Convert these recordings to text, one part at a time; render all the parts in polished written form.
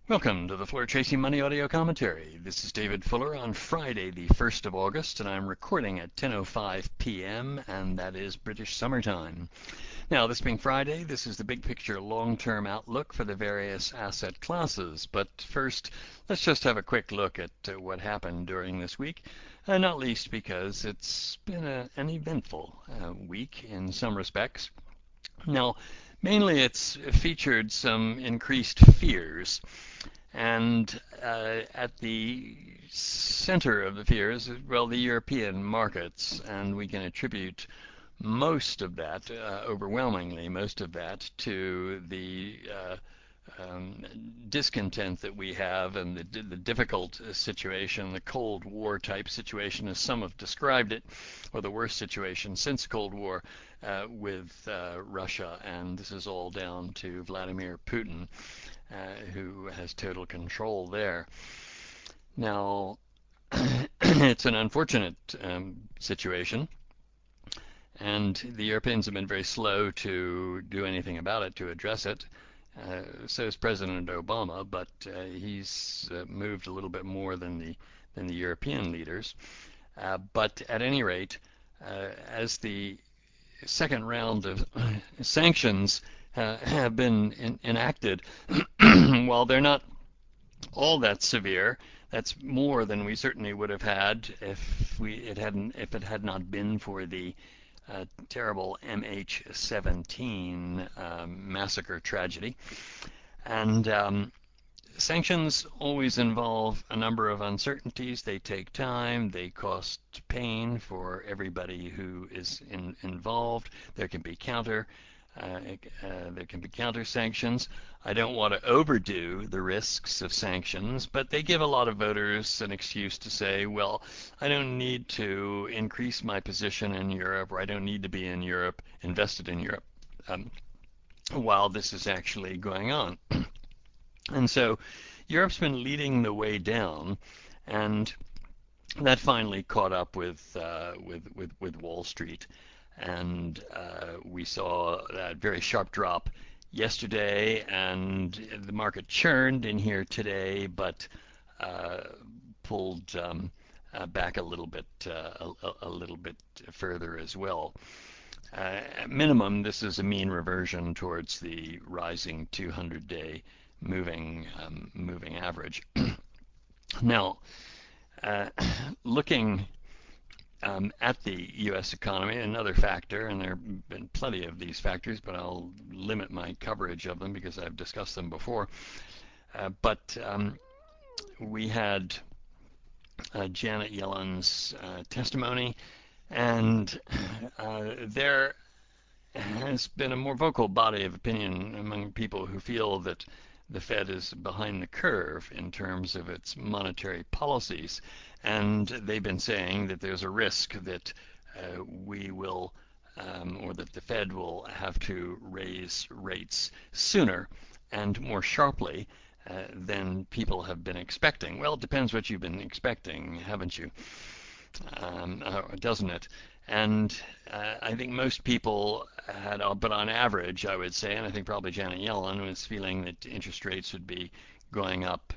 Welcome to the Floor Chasing Money audio commentary. This is David Fuller on Friday, the 1st of August, and I'm recording at 10:05 p.m., and that is British summertime. Now, this being Friday, this is the big picture long-term outlook for the various asset classes. But first, let's just have a quick look at what happened during this week, not least because it's been an eventful week in some respects. Now, mainly it's featured some increased fears. And at the center of the fears, well, the European markets, and we can attribute most of that, overwhelmingly most of that, to the discontent that we have and the difficult situation, the Cold War type situation, as some have described it, or the worst situation since Cold War with Russia. And this is all down to Vladimir Putin, who has total control there. Now, it's an unfortunate situation, and the Europeans have been very slow to do anything about it, to address it. So is President Obama, but he's moved a little bit more than the European leaders. But at any rate, as the second round of sanctions have been enacted, while they're not all that severe, that's more than we certainly would have had if it had not been for the terrible MH17 massacre tragedy. And sanctions always involve a number of uncertainties. They take time. They cost pain for everybody who is involved. There can be counter sanctions. I don't want to overdo the risks of sanctions, but they give a lot of voters an excuse to say, well, I don't need to increase my position in Europe, or I don't need to be in Europe, invested in Europe, while this is actually going on. And so Europe's been leading the way down, and that finally caught up with Wall Street. And we saw that very sharp drop yesterday, and the market churned in here today, but pulled back a little bit further as well. At minimum, this is a mean reversion towards the rising 200-day moving average. Now, looking at the U.S. economy, another factor, and there have been plenty of these factors, but I'll limit my coverage of them because I've discussed them before. But we had Janet Yellen's testimony, and there has been a more vocal body of opinion among people who feel that the Fed is behind the curve in terms of its monetary policies. And they've been saying that there's a risk that we will, or that the Fed will have to raise rates sooner and more sharply than people have been expecting. Well, it depends what you've been expecting, haven't you? Doesn't it? And I think most people had, but on average, I would say, and I think probably Janet Yellen was feeling that interest rates would be going up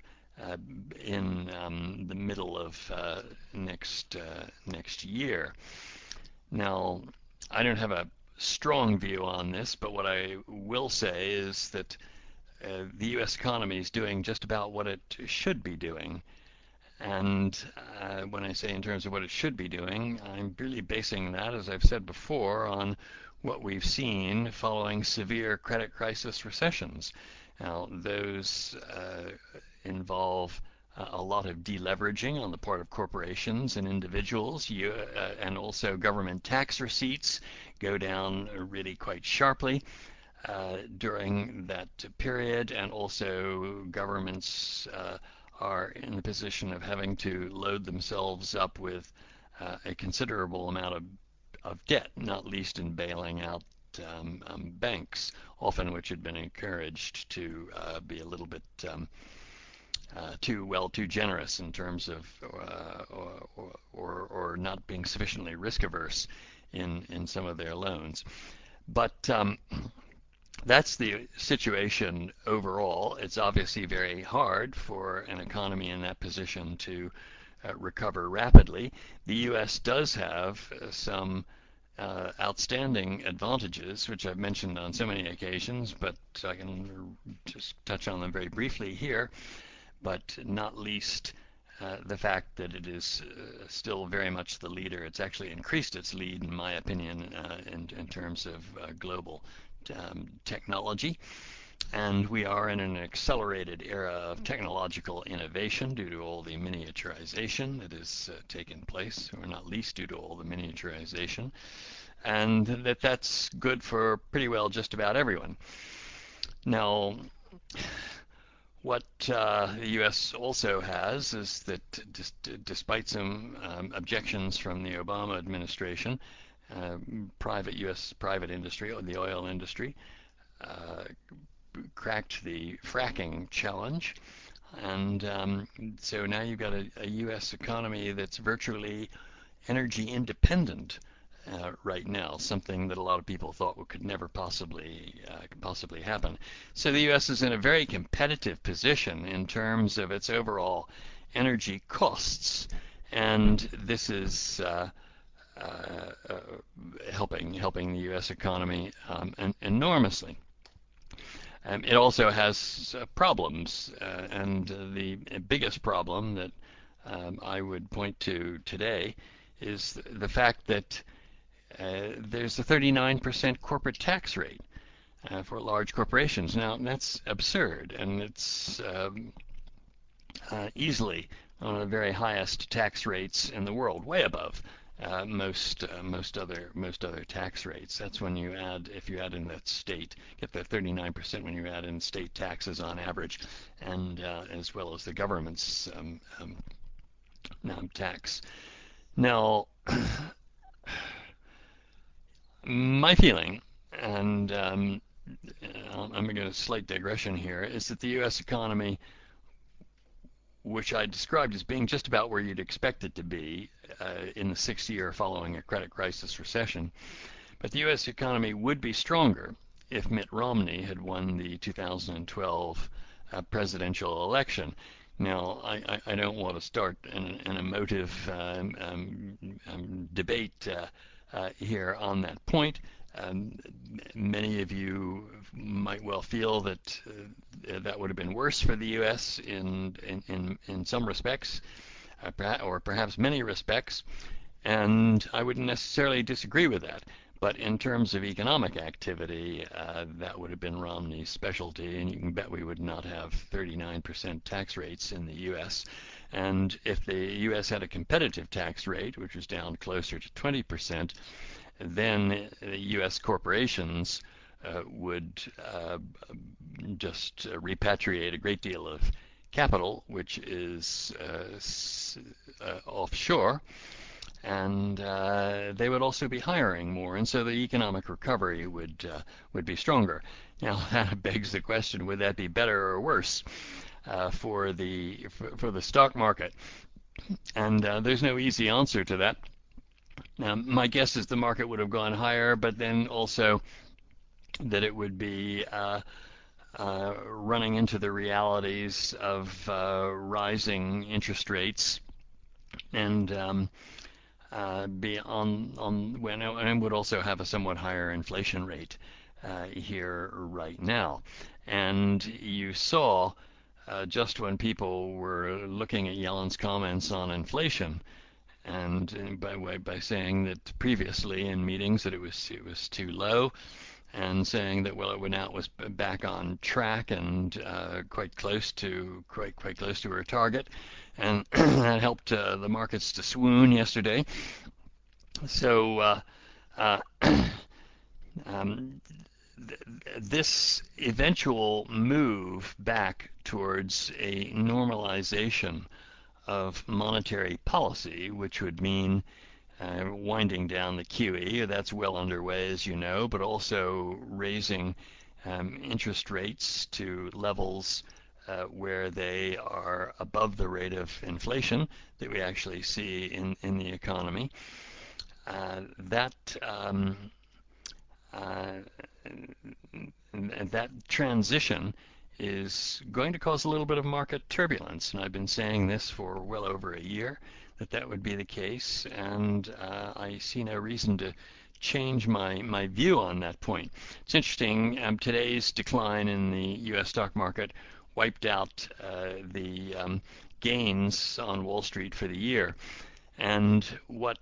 in the middle of next year. Now, I don't have a strong view on this, but what I will say is that the U.S. economy is doing just about what it should be doing. And when I say in terms of what it should be doing, I'm really basing that, as I've said before, on what we've seen following severe credit crisis recessions. Now, those involve a lot of deleveraging on the part of corporations and individuals, and also government tax receipts go down really quite sharply during that period, and also governments are in the position of having to load themselves up with a considerable amount of debt, not least in bailing out banks, often which had been encouraged to be a little bit too generous in terms of or not being sufficiently risk averse in some of their loans. But that's the situation overall. It's obviously very hard for an economy in that position to recover rapidly. The U.S. does have some outstanding advantages, which I've mentioned on so many occasions, but I can just touch on them very briefly here, but not least the fact that it is still very much the leader. It's actually increased its lead, in my opinion, in terms of global technology. And we are in an accelerated era of technological innovation due to all the miniaturization that has taken place, or not least due to all the miniaturization, and that's good for pretty well just about everyone. Now, what the U.S. also has is that despite some objections from the Obama administration, private U.S. private industry, or the oil industry, uh, cracked the fracking challenge. And so now you've got a U.S. economy that's virtually energy independent right now, something that a lot of people thought could never possibly happen. So the U.S. is in a very competitive position in terms of its overall energy costs, and this is uh, helping the U.S. economy enormously. It also has problems, and the biggest problem that I would point to today is the fact that there's a 39% corporate tax rate for large corporations. Now, that's absurd, and it's easily one of the very highest tax rates in the world, way above most other tax rates. That's when you add, if you add in that state, get the 39% when you add in state taxes on average, and as well as the government's tax. Now, my feeling, and I'm going to slight digression here, is that the U.S. economy, which I described as being just about where you'd expect it to be in the sixth year following a credit crisis recession, but the U.S. economy would be stronger if Mitt Romney had won the 2012 presidential election. Now, I don't want to start an emotive debate here on that point. Um, Many of you might well feel that that would have been worse for the U.S. in some respects, or perhaps many respects, and I wouldn't necessarily disagree with that. But in terms of economic activity, that would have been Romney's specialty, and you can bet we would not have 39% tax rates in the U.S. And if the U.S. had a competitive tax rate, which was down closer to 20%, then U.S. corporations would just repatriate a great deal of capital, which is offshore, and they would also be hiring more, and so the economic recovery would be stronger. Now that begs the question: would that be better or worse for the stock market? And there's no easy answer to that. My guess is the market would have gone higher, but then also that it would be running into the realities of rising interest rates and be on when and would also have a somewhat higher inflation rate here right now. And you saw just when people were looking at Yellen's comments on inflation, and by saying that previously in meetings that it was too low, and saying that well it was back on track and quite close to her target, and that helped the markets to swoon yesterday. So uh, um, this eventual move back towards a normalization of monetary policy, which would mean winding down the QE. That's well underway, as you know, but also raising interest rates to levels where they are above the rate of inflation that we actually see in the economy. That uh, and that transition is going to cause a little bit of market turbulence. And I've been saying this for well over a year that that would be the case, and I see no reason to change my view on that point. It's interesting. Today's decline in the U.S. stock market wiped out the gains on Wall Street for the year. And what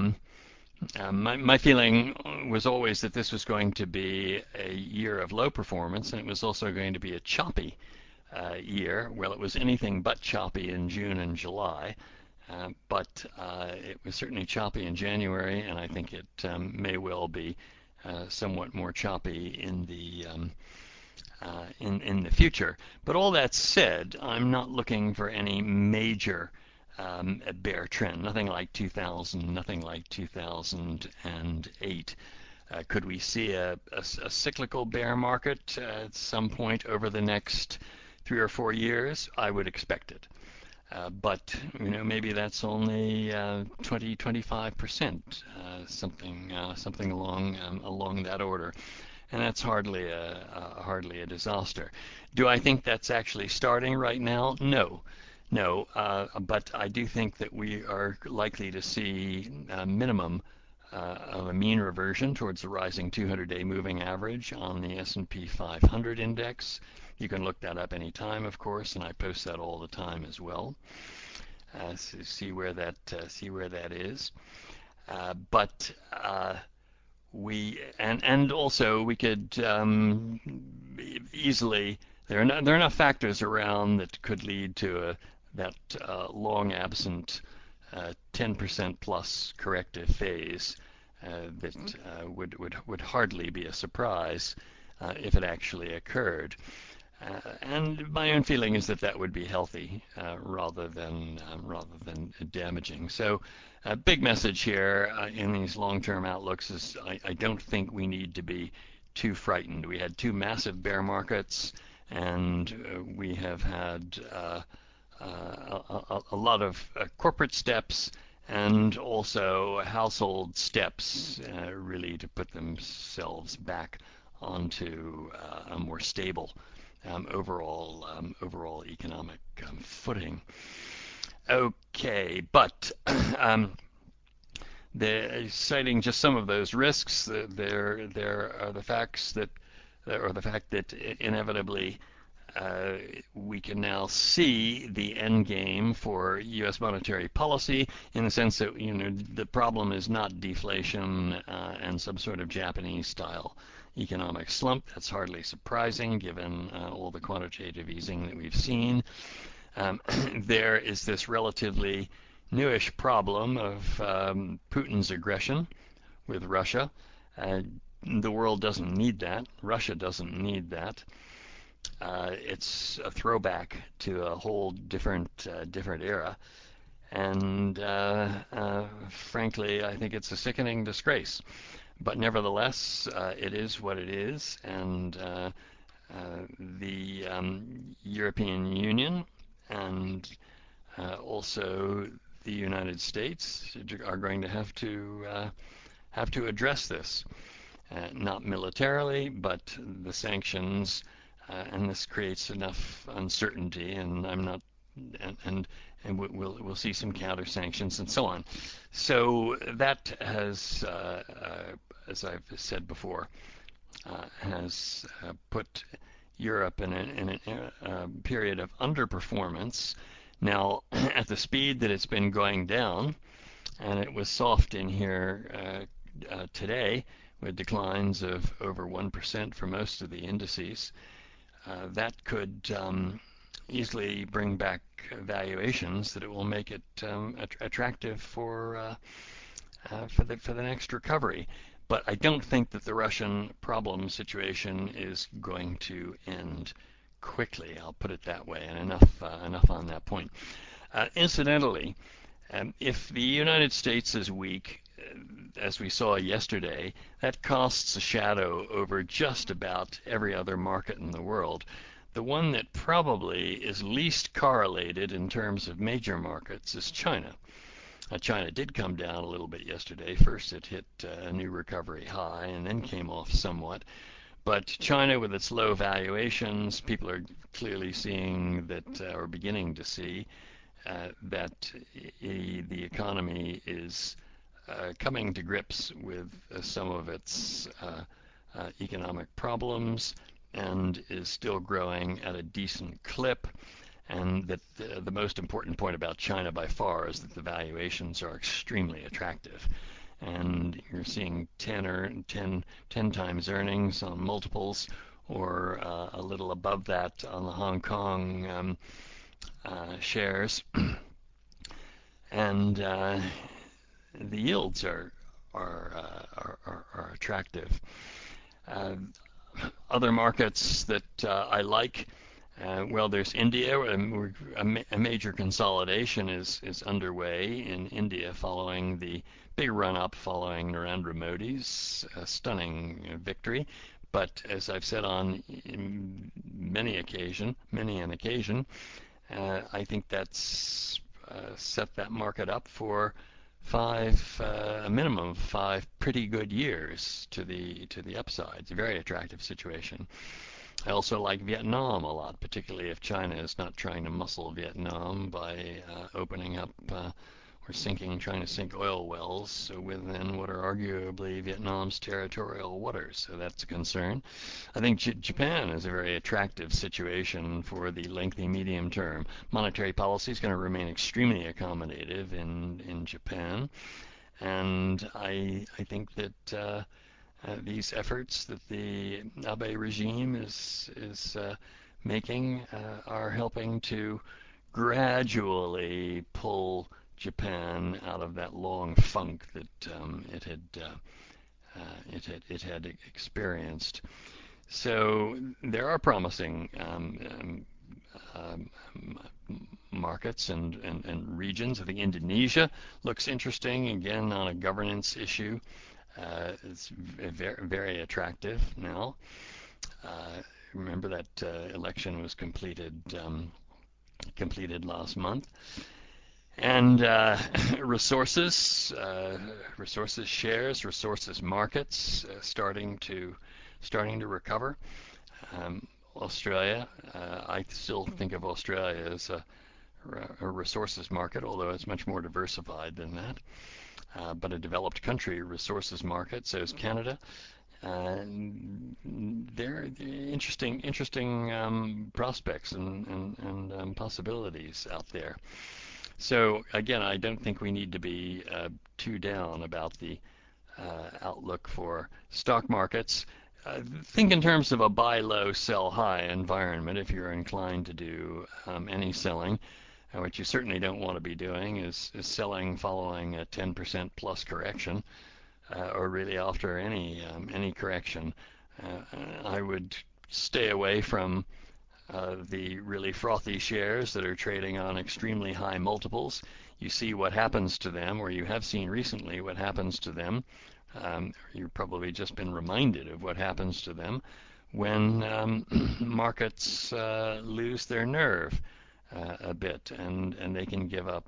my feeling was always that this was going to be a year of low performance, and it was also going to be a choppy year. Well, it was anything but choppy in June and July, but it was certainly choppy in January, and I think it may well be somewhat more choppy in the in the future. But all that said, I'm not looking for any major a bear trend, nothing like 2000, nothing like 2008. Could we see a cyclical bear market at some point over the next 3 or 4 years? I would expect it. But maybe that's only 20, 25%, something along that order, and that's hardly a disaster. Do I think that's actually starting right now? No, no, but I do think that we are likely to see a minimum of a mean reversion towards the rising 200-day moving average on the S&P 500 index. You can look that up anytime, of course, and I post that all the time as well. So see where that is. But we and also we could easily there are enough factors around that could lead to that long absent 10% plus corrective phase that would hardly be a surprise if it actually occurred. And my own feeling is that that would be healthy rather than damaging. So, a big message here in these long-term outlooks is I don't think we need to be too frightened. We had two massive bear markets, and we have had a lot of corporate steps and also household steps really to put themselves back onto a more stable overall economic footing. Okay, but citing just some of those risks, there are the facts that, or the fact that inevitably we can now see the end game for U.S. monetary policy in the sense that the problem is not deflation and some sort of Japanese-style economic slump. That's hardly surprising given all the quantitative easing that we've seen. There is this relatively newish problem of Putin's aggression with Russia. The world doesn't need that. Russia doesn't need that. It's a throwback to a whole different era, and frankly, I think it's a sickening disgrace. But nevertheless, it is what it is, and the European Union and also the United States are going to have to address this, not militarily, but the sanctions, and this creates enough uncertainty, and I'm not, and we'll see some counter sanctions and so on. So that has, as I've said before, has put Europe in a period of underperformance. Now, at the speed that it's been going down, and it was soft in here today with declines of over 1% for most of the indices, that could easily bring back valuations that it will make it attractive for the next recovery. But I don't think that the Russian problem situation is going to end quickly. I'll put it that way, and enough on that point. Incidentally, if the United States is weak, as we saw yesterday, that casts a shadow over just about every other market in the world. The one that probably is least correlated in terms of major markets is China. China did come down a little bit yesterday. First it hit a new recovery high and then came off somewhat. But China, with its low valuations, people are clearly seeing that, or beginning to see, that the economy is coming to grips with some of its economic problems and is still growing at a decent clip. And that the most important point about China by far is that the valuations are extremely attractive. And you're seeing 10 times earnings on multiples, or a little above that on the Hong Kong shares. And the yields are attractive. Uh, Other markets that I like, well, there's India. A major consolidation is underway in India following the big run-up following Narendra Modi's stunning victory. But as I've said on many an occasion, I think that's set that market up for a minimum of 5 pretty good years to the upside. It's a very attractive situation. I also like Vietnam a lot, particularly if China is not trying to muscle Vietnam by opening up or trying to sink oil wells within what are arguably Vietnam's territorial waters. So that's a concern. I think Japan is a very attractive situation for the lengthy medium term. Monetary policy is going to remain extremely accommodative in Japan, and I think that these efforts that the Abe regime is making are helping to gradually pull Japan out of that long funk that it had experienced. So there are promising um, markets and regions. I think Indonesia looks interesting, again, on a governance issue. It's very attractive now. Remember that election was completed last month. And resources shares, resources markets starting to recover. Australia, I still think of Australia as a resources market, although it's much more diversified than that. But a developed country resources market. So is Canada. There are interesting prospects and possibilities out there. So again, I don't think we need to be too down about the outlook for stock markets. Think in terms of a buy low, sell high environment if you're inclined to do any selling. What you certainly don't want to be doing is selling following a 10% plus correction, or really after any correction. I would stay away from the really frothy shares that are trading on extremely high multiples. You see what happens to them, or you have seen recently what happens to them. You've probably just been reminded of what happens to them when markets lose their nerve a bit, and they can give up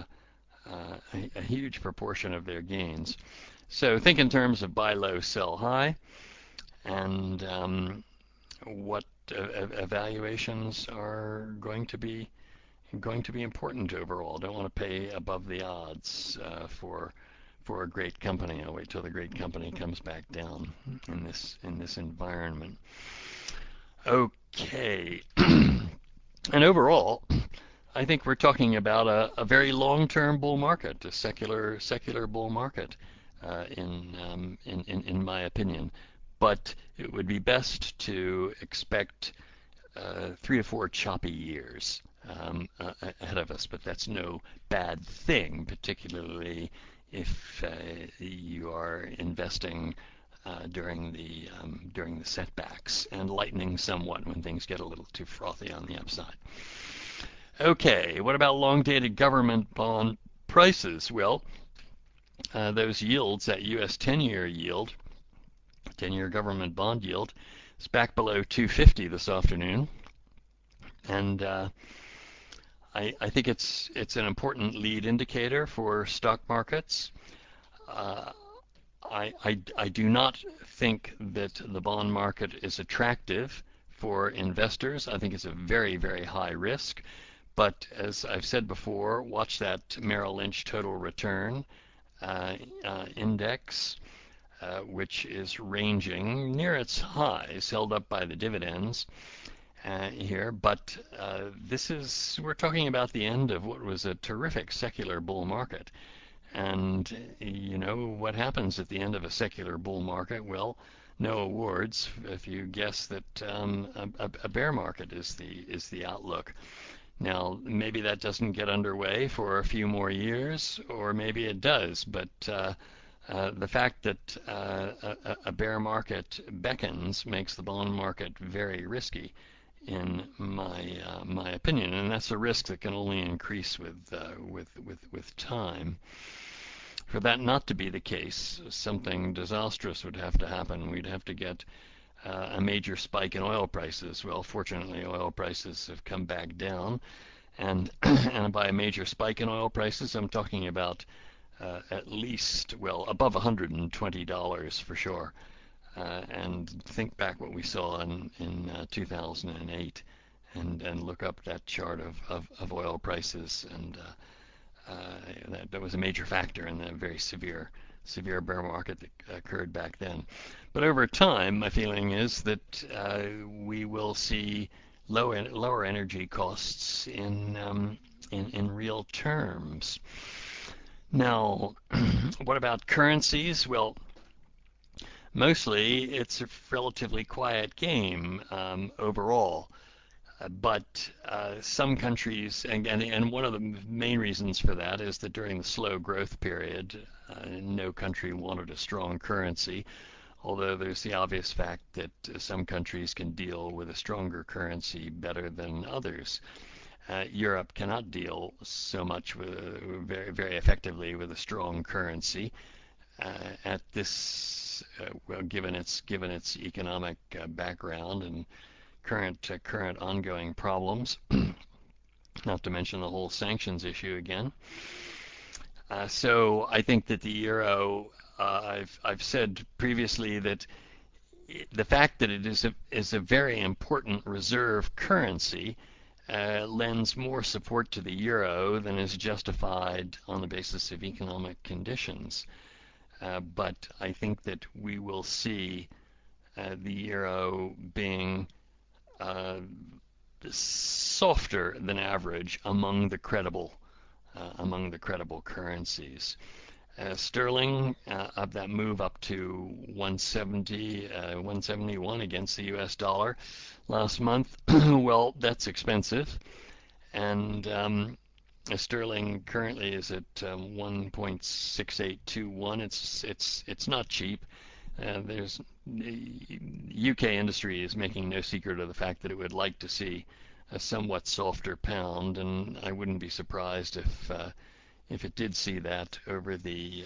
a huge proportion of their gains. So think in terms of buy low, sell high, and what evaluations are going to be important overall. Don't want to pay above the odds for a great company. I'll wait till the great company comes back down in this environment. Okay. And overall, I think we're talking about a very long-term bull market, a secular bull market, in my opinion. But it would be best to expect 3 to 4 choppy years ahead of us. But that's no bad thing, particularly if you are investing during the setbacks and lightening somewhat when things get a little too frothy on the upside. Okay, what about long-dated government bond prices? Well, those yields, that U.S. 10-year yield, 10-year government bond yield, is back below 250 this afternoon, and I think it's an important lead indicator for stock markets. I do not think that the bond market is attractive for investors. I think it's a very, very high risk. But as I've said before, watch that Merrill Lynch total return index, which is ranging near its highs, held up by the dividends here. But we're talking about the end of what was a terrific secular bull market. And you know what happens at the end of a secular bull market? Well, no awards if you guess that a bear market is the outlook. Now, maybe that doesn't get underway for a few more years, or maybe it does. But the fact that a bear market beckons makes the bond market very risky, in my opinion, and that's a risk that can only increase with time. For that not to be the case, something disastrous would have to happen. We'd have to get a major spike in oil prices. Well, fortunately, oil prices have come back down, and and by a major spike in oil prices, I'm talking about at least, well, above $120 for sure. And think back what we saw in 2008, and look up that chart of oil prices, and that was a major factor in the very severe bear market that occurred back then. But over time, my feeling is that we will see lower energy costs in real terms. Now, what about currencies? Well, mostly it's a relatively quiet game overall. But some countries, and one of the main reasons for that is that during the slow growth period, no country wanted a strong currency, although there's the obvious fact that some countries can deal with a stronger currency better than others. Europe cannot deal so much very, very effectively with a strong currency at this, well, given its economic background and current ongoing problems, not to mention the whole sanctions issue again. So I think that the euro, I've said previously that the fact that it is a very important reserve currency lends more support to the euro than is justified on the basis of economic conditions. But I think that we will see the euro being softer than average among the credible currencies. Sterling of that move up to 170, 171 against the U.S. dollar last month. Well, that's expensive, and sterling currently is at 1.6821. It's not cheap. There's UK industry is making no secret of the fact that it would like to see a somewhat softer pound, and I wouldn't be surprised if it did see that over the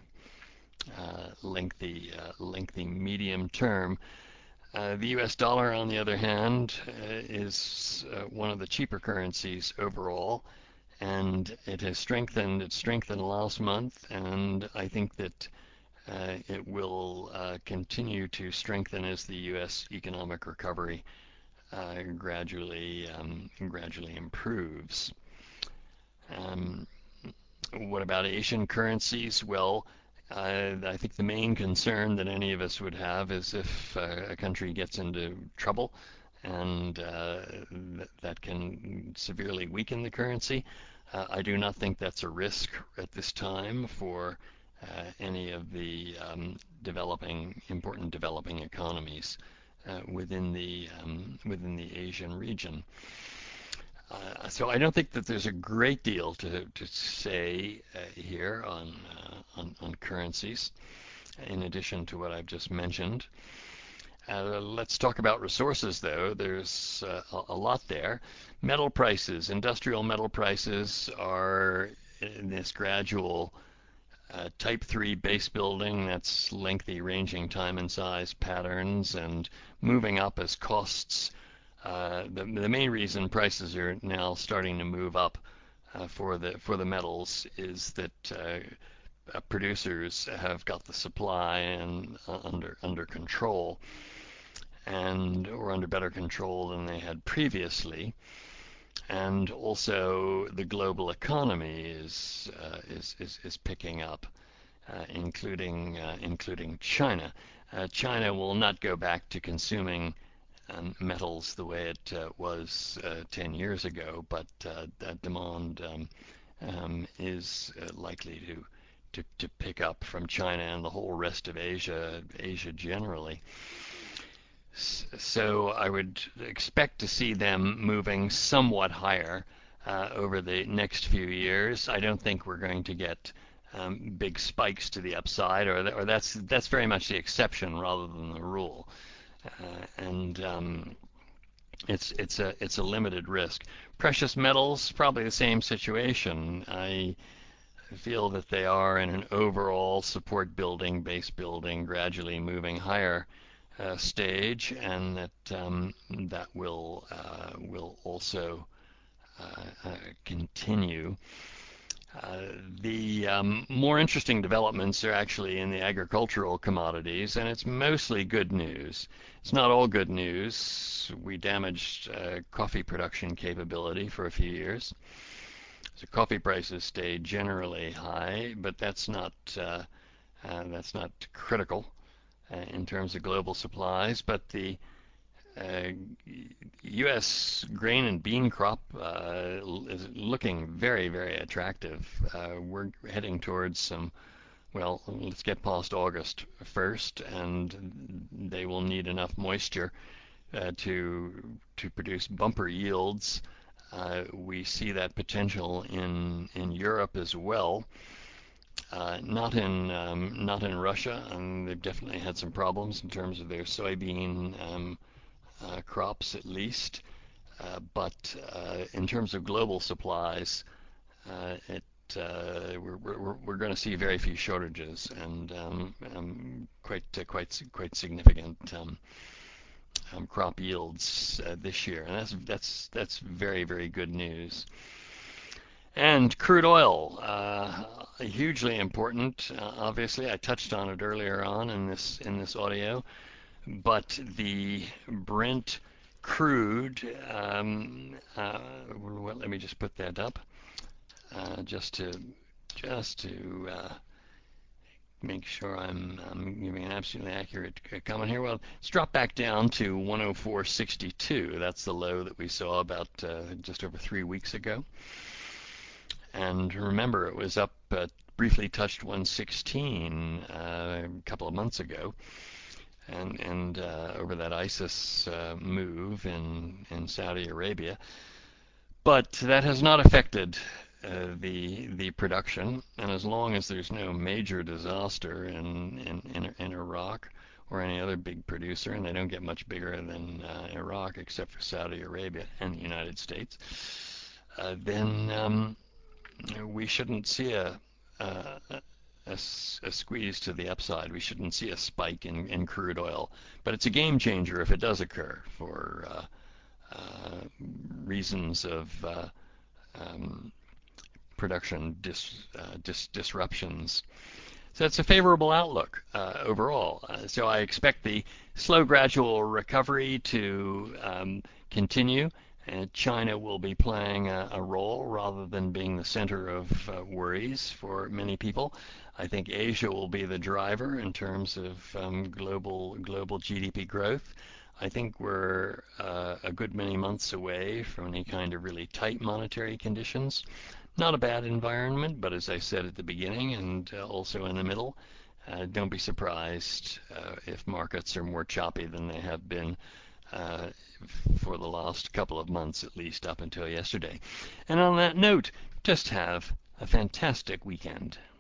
lengthy medium term. The U.S. dollar, on the other hand, is one of the cheaper currencies overall, and it has strengthened. It strengthened last month, and I think that it will continue to strengthen as the U.S. economic recovery gradually improves. Um, what about Asian currencies? Well, I think the main concern that any of us would have is if a country gets into trouble, and that can severely weaken the currency. I do not think that's a risk at this time for any of the important developing economies within the Asian region. So I don't think that there's a great deal to say here on currencies, in addition to what I've just mentioned. Let's talk about resources, though. There's a lot there. Metal prices, industrial metal prices are in this gradual Type 3 base building, that's lengthy ranging time and size patterns, and moving up as costs. The main reason prices are now starting to move up for the metals is that producers have got the supply and under control, and or under better control than they had previously. And also the global economy is picking up, including China. China will not go back to consuming metals the way it was 10 years ago, but that demand is likely to pick up from China and the whole rest of Asia generally. So I would expect to see them moving somewhat higher over the next few years. I don't think we're going to get big spikes to the upside, or that's very much the exception rather than the rule. And it's a limited risk. Precious metals, probably the same situation. I feel that they are in an overall support building, base building, gradually moving higher stage, and that will also continue. The more interesting developments are actually in the agricultural commodities, and it's mostly good news. It's not all good news. We damaged coffee production capability for a few years. So coffee prices stayed generally high, but that's not critical in terms of global supplies. But the U.S. grain and bean crop is looking very, very attractive. We're heading towards some, well, let's get past August 1st, and they will need enough moisture to produce bumper yields. We see that potential in Europe as well. Not in Russia, and they've definitely had some problems in terms of their soybean crops at least. But in terms of global supplies, it we're going to see very few shortages and quite significant crop yields this year, and that's very, very good news. And crude oil, hugely important. Obviously, I touched on it earlier on in this audio, but the Brent crude. Well, let me just put that up, just to make sure I'm giving an absolutely accurate comment here. Well, it's dropped back down to 104.62. That's the low that we saw about just over 3 weeks ago. And remember, it was up, briefly touched 116 a couple of months ago, and over that ISIS move in Saudi Arabia. But that has not affected the production, and as long as there's no major disaster in Iraq or any other big producer, and they don't get much bigger than Iraq except for Saudi Arabia and the United States, then we shouldn't see a squeeze to the upside. We shouldn't see a spike in crude oil, but it's a game changer if it does occur for reasons of production disruptions. So it's a favorable outlook overall. So I expect the slow, gradual recovery to continue, and China will be playing a role rather than being the center of worries for many people. I think Asia will be the driver in terms of global GDP growth. I think we're a good many months away from any kind of really tight monetary conditions. Not a bad environment, but as I said at the beginning and also in the middle, don't be surprised if markets are more choppy than they have been for the last couple of months, at least up until yesterday. And on that note, just have a fantastic weekend.